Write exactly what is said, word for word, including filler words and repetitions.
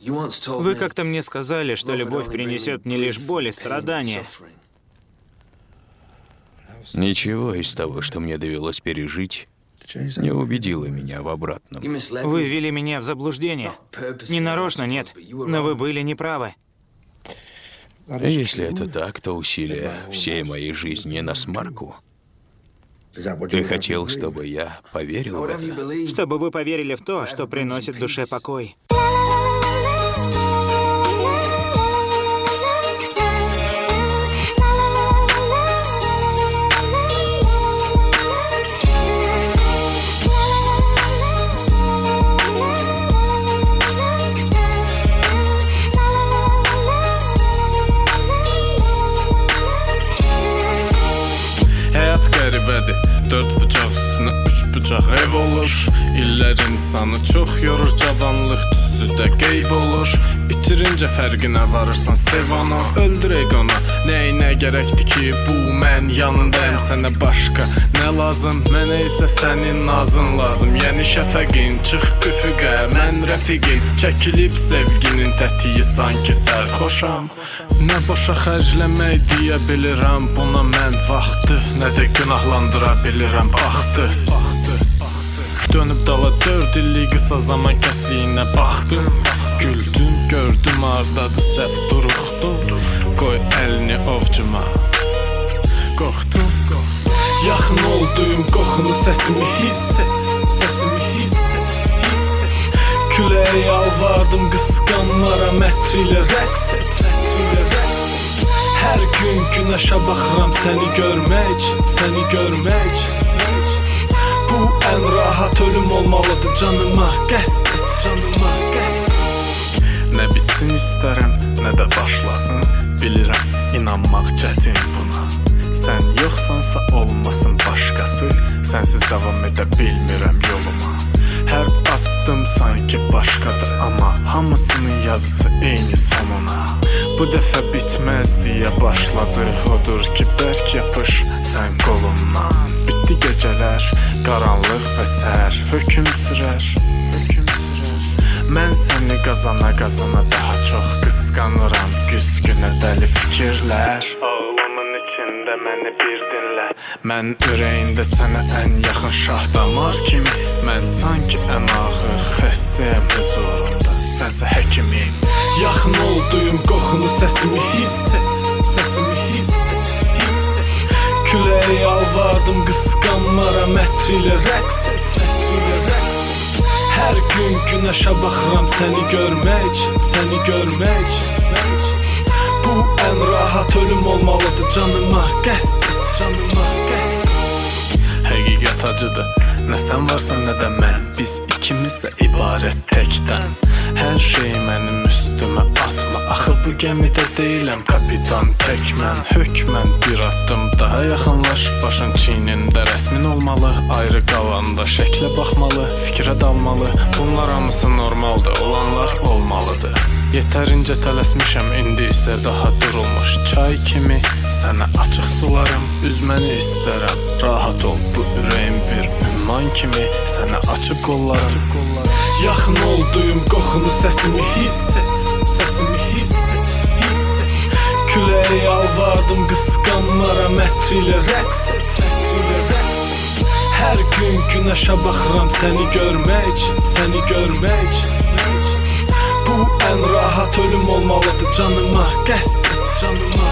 Вы как-то мне сказали, что любовь принесет мне лишь боль и страдания. Ничего из того, что мне довелось пережить, не убедило меня в обратном. Вы ввели меня в заблуждение. Не нарочно, нет, но вы были неправы. Если это так, то усилия всей моей жизни на смарку. Ты хотел, чтобы я поверил в это? Чтобы вы поверили в то, что приносит душе покой. Həyat qəribədir, dörd bucaq üstünə üç bucaq ev olur. İllər insanı çox yorur, cavanlıq tüstüdə qeyb olur. Bitirincə fərqinə varırsan, sev onu, öldür egona. Nəyinə gərəkdir ki, bu mən yanındayım, sənə başqa nə lazım? Mənə isə sənin nazın lazım. Yəni şəfəqin, çıx üfüqə, mən rəfiqin. Çəkilib sevginin tətiyi sanki sərxoşam. Nə boşa xərcləmək deyə bilirəm, buna mən vaxtı nə də günahlandıra bilirəm, baxdı. Dönüb dala dörd illik qısa zaman kəsiyinə baxdım. Güldüm, gördüm ardadı səhv duruxdum. Qoy əlini ovcuma, qorxdum. Yaxın olduyum qoxunu, səsimi hiss et, səsimi hiss et, hiss et. Küləyə yalvardım, qısqanmaram, ətri ilə rəqs et, ətri ilə rəqs et. Hər gün günəşə baxıram səni görmək, səni görmək. Bu ən rahat ölüm olmalıdır, canıma qəsd et, canıma qəsd et. Nə bitsin istərəm, nə də başlasın. Bilirəm, inanmaq çətin buna. Sən yoxsansa olmasın başqası. Sənsiz davam edə bilmirəm yoluma. Hər addım sanki başqadır, amma hamısının yazısı eyni sonuna. Bu dəfə bitməz deyə başladıq, odur ki, bərk yapış sən qolumdan. Bitdi gecələr, qaranlıq və səhər, hökm sürər, hökm sürər. Mən səni qazana qazana daha çox qısqanıram, güzgünə dəli fikirlər. Ağlımın içində məni bir dinlə. Mən ürəyində sənə ən yaxın şah damar kimi. Mən sanki ən ağır xəstəyəm huzurunda, sənsə həkimim. Yaxın olduyum qoxunu, səsimi hiss et, səsimi hiss et, hiss et. Küləyə yalvardım, qısqanmaram, ətri ilə rəqs et, ətri ilə rəqs et. Hər gün günəşə baxıram səni görmək, səni görmək. Bu ən rahat ölüm olmalıdır, canıma qəsd et, canıma qəsd et. Həqiqət acıdır, nə sən varsan, nə də mən. Biz ikimiz də ibarət təkdən. Hər şey mənim üstümə atma. Axı bu gəmidə deyiləm kapitan, tək mən. Hökmən bir addım daha yaxınlaş. Başın çiynində rəsmin olmalı. Ayrı qalanda şəklə baxmalı, fikrə dalmalı. Bunlar hamısı normaldır, olanlar olmalıdır. Yetərincə tələsmişəm, indi isə daha durulmuş çay kimi. Sənə açıq sularım, üzməni istərəm. Rahat ol, bu ürəyim bir ümman kimi. Sənə açıq qollarım. Yaxın olduyum qoxunu, səsimi hiss et, səsimi hiss et, hiss et. Küləyə yalvardım, qısqanmaram, ətri ilə rəqs et, ətri ilə rəqs et. Hər gün günəşə baxıram səni görmək, səni görmək. Bu ən rahat ölüm olmalıdır, canıma qəsd et, canıma